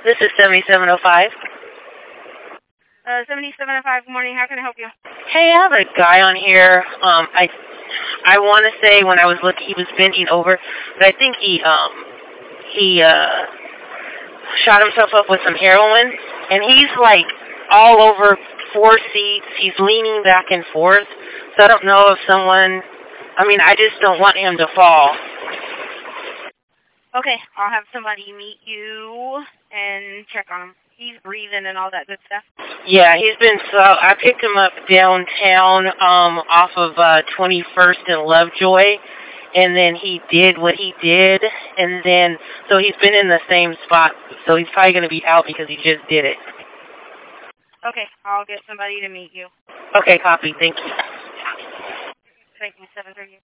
This is 7705. 7705, good morning. How can I help you? Hey, I have a guy on here. I want to say when I was looking, he was bending over, but I think he shot himself up with some heroin, and he's like all over 4 seats. He's leaning back and forth, so I don't know if I just don't want him to fall. Okay, I'll have somebody meet you and check on him. He's breathing and all that good stuff. Yeah, I picked him up downtown off of 21st and Lovejoy, and then he did what he did, and then, so he's been in the same spot, so he's probably going to be out because he just did it. Okay, I'll get somebody to meet you. Okay, copy. Thank you. Thank you, 730.